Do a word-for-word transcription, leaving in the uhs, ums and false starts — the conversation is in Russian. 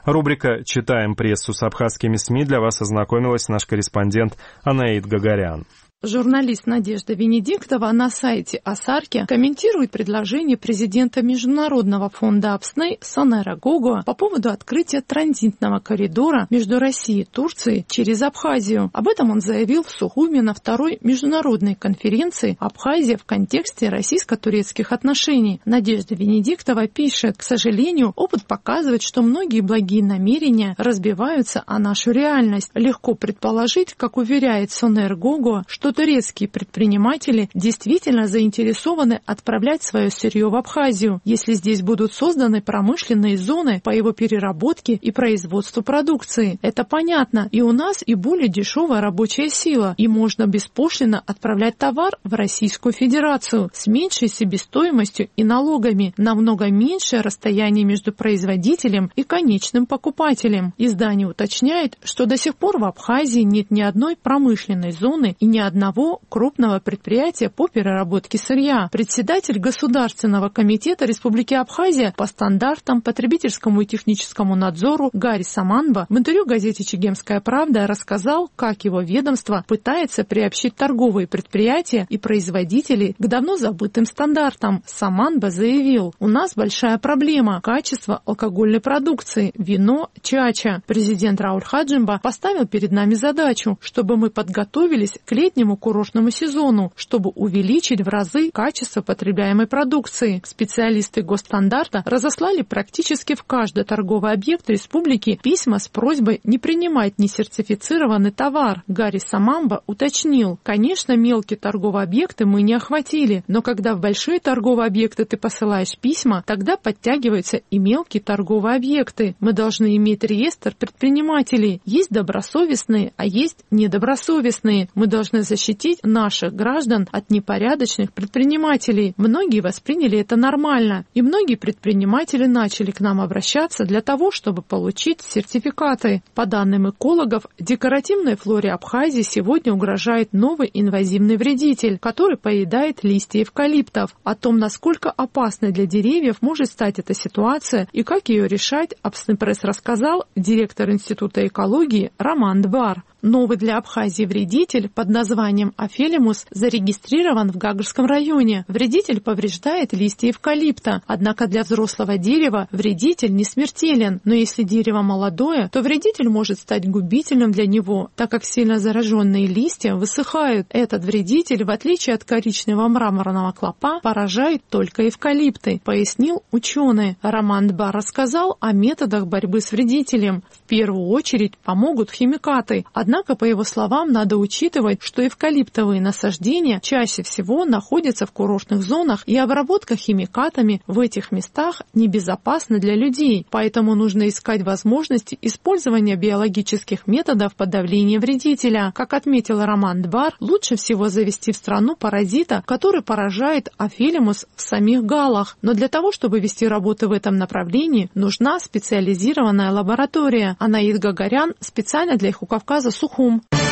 Рубрика «Читаем прессу» с абхазскими СМИ для вас ознакомилась наш корреспондент Анаит Гагарян. Журналист Надежда Венедиктова на сайте Асарки комментирует предложение президента Международного фонда Апсней Сонера Гого по поводу открытия транзитного коридора между Россией и Турцией через Абхазию. Об этом он заявил в Сухуме на второй международной конференции «Абхазия в контексте российско-турецких отношений». Надежда Венедиктова пишет: «К сожалению, опыт показывает, что многие благие намерения разбиваются о нашу реальность. Легко предположить, как уверяет Сонер Гого, что турецкие предприниматели действительно заинтересованы отправлять свое сырье в Абхазию, если здесь будут созданы промышленные зоны по его переработке и производству продукции. Это понятно, и у нас и более дешевая рабочая сила, и можно беспошлино отправлять товар в Российскую Федерацию с меньшей себестоимостью и налогами, намного меньшее расстояние между производителем и конечным покупателем». Издание уточняет, что до сих пор в Абхазии нет ни одной промышленной зоны и ни одной одного крупного предприятия по переработке сырья. Председатель Государственного комитета Республики Абхазия по стандартам, потребительскому и техническому надзору Гарри Саманба в интервью газете «Чегемская правда» рассказал, как его ведомство пытается приобщить торговые предприятия и производителей к давно забытым стандартам. Саманба заявил: «У нас большая проблема – качество алкогольной продукции, вино, чача. Президент Рауль Хаджимба поставил перед нами задачу, чтобы мы подготовились к летнему курортному сезону, чтобы увеличить в разы качество потребляемой продукции. Специалисты госстандарта разослали практически в каждый торговый объект республики письма с просьбой не принимать несертифицированный товар». Гарри Саманба уточнил: «Конечно, мелкие торговые объекты мы не охватили, но когда в большие торговые объекты ты посылаешь письма, тогда подтягиваются и мелкие торговые объекты. Мы должны иметь реестр предпринимателей. Есть добросовестные, а есть недобросовестные. Мы должны защитить защитить наших граждан от непорядочных предпринимателей». Многие восприняли это нормально, и многие предприниматели начали к нам обращаться для того, чтобы получить сертификаты. По данным экологов, декоративной флоре Абхазии сегодня угрожает новый инвазивный вредитель, который поедает листья эвкалиптов. О том, насколько опасной для деревьев может стать эта ситуация и как ее решать, Апснепресс рассказал директор Института экологии Роман Двар. Новый для Абхазии вредитель под названием Афелимус зарегистрирован в Гагарском районе. Вредитель повреждает листья эвкалипта, однако для взрослого дерева вредитель не смертелен, но если дерево молодое, то вредитель может стать губительным для него, так как сильно зараженные листья высыхают. Этот вредитель, в отличие от коричневого мраморного клопа, поражает только эвкалипты, пояснил ученый. Роман Двар рассказал о методах борьбы с вредителем. В первую очередь помогут химикаты. Однако, по его словам, надо учитывать, что эвкалиптовые насаждения чаще всего находятся в курортных зонах, и обработка химикатами в этих местах небезопасна для людей, поэтому нужно искать возможности использования биологических методов подавления вредителя. Как отметил Роман Двар, лучше всего завести в страну паразита, который поражает Афелимус в самих галах, но для того, чтобы вести работы в этом направлении, нужна специализированная лаборатория. Анаит Гагарян специально для Иху Кавказа, Сухум.